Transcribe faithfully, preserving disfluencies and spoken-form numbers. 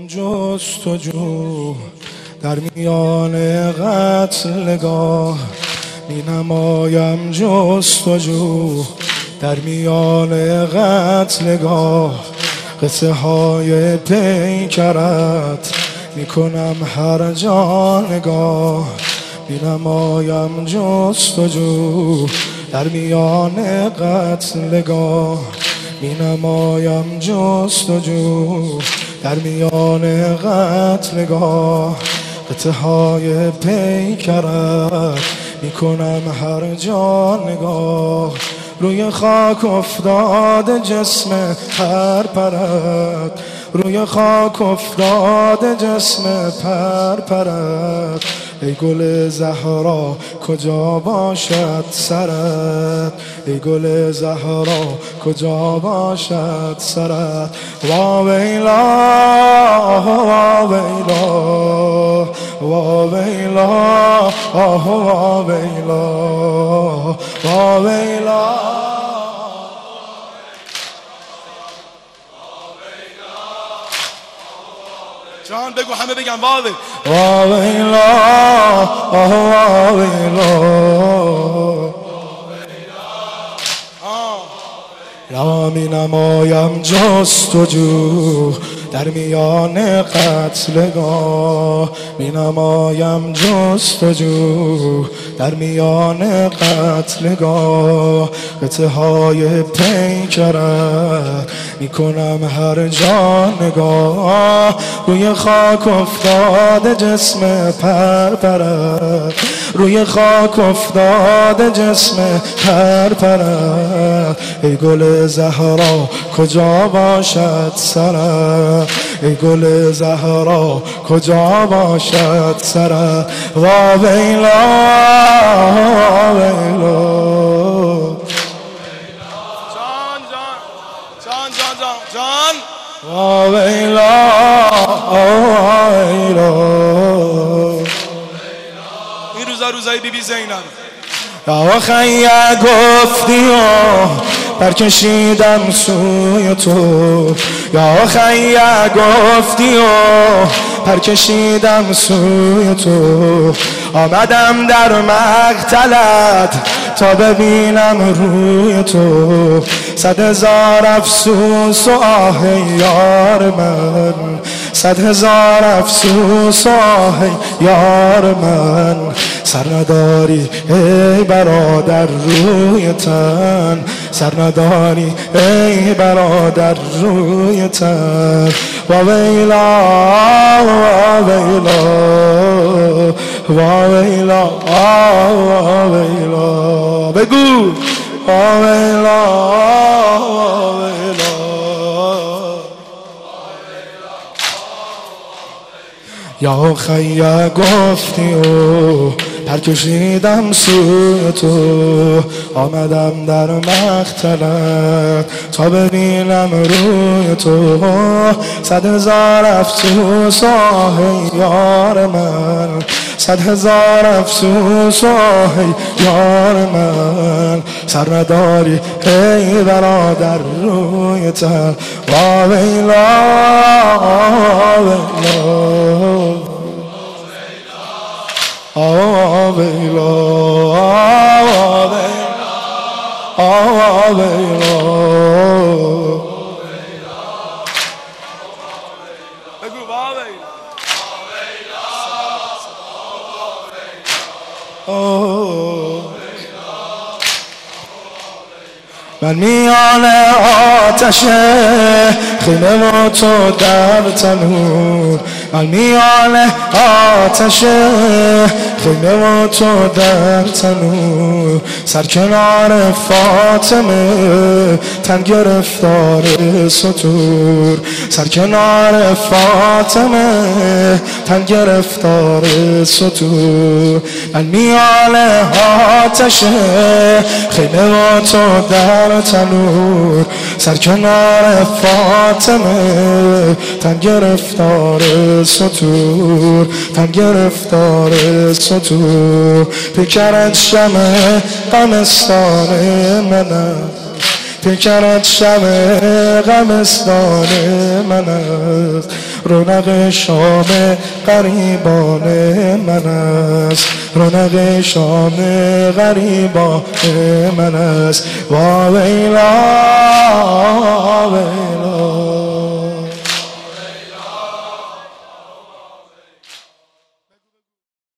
جستجو در میان قتلگاه، می نمایم جستجو در میان قتلگاه. قصه های پیکرت می کنم هر جا نگاه، می نمایم جستجو در میان قتلگاه، می نمایم جستجو در میان قتلگاه. قطعه های پیکرت می کنم هر جا نگاه، روی خاک افتاده جسم پرپرت، روی خاک افتاده جسم پرپرت. ای گل زهرا کجا باشد سرت، ای گل زهرا کجا باشد سرت. واویلا واویلا واویلا واویلا واویلا. جان بگو همه بگن واوی واویلا واویلا. یا می نمایم جستجو در میان قتلگاه، می نمایم جستجو در میان قتلگاه. قطعه های پیکرت می کنم هر جا نگاه، روی خاک افتاده جسم پرپرت، روی خاک افتاده جسم پرپرت. ای گل زهرا کجا باشد سرت، ای گل زهرا کجا باشد سرت. واویلا واویلا. جان جان جان جان جان جان واویلا واویلا. این روزا روزای بی بی زینب. یا خیه گفتی و برکشیدم سوی تو، یا خیه گفتی و پرکشیدم سوی تو. آمدم در مقتلت تا ببینم روی تو. صد هزار افسوس و آه یار من، صد هزار افسوس و آه یار من. سر نداری ای برادر روی تن، سر نداری ای برادر روی تن. واویلا واویلا واویلا واویلا. بگو واویلا واویلا. یا خیه گفتی و پرکشیدم سوی تو. آمدم در مقتلت تا ببینم روی تو. صد هزار افسوس آه یار من، صد هزار افسوس آه یار من. سر نداری ای برادر روی تن. واویلا واویلا واویلا واویلا. بگو واویلا. من میان آتش خیمه و تو در تنور، من میان آتش خیمه و تو در تنور. سر کنار فاطمه تن گرفتار سطور، سر کنار فاطمه تن گرفتار سطور. من میان آتش خیمه و تو در تنور، سر کنار فاطمه تن گرفتار سطور، تن گرفتار سطور. پیکرت شمع غمستان من است، پیکرت شب غمستان من است، رونق شام غریبان من است، رونق شام غریبان من است. وا ویلا ویلا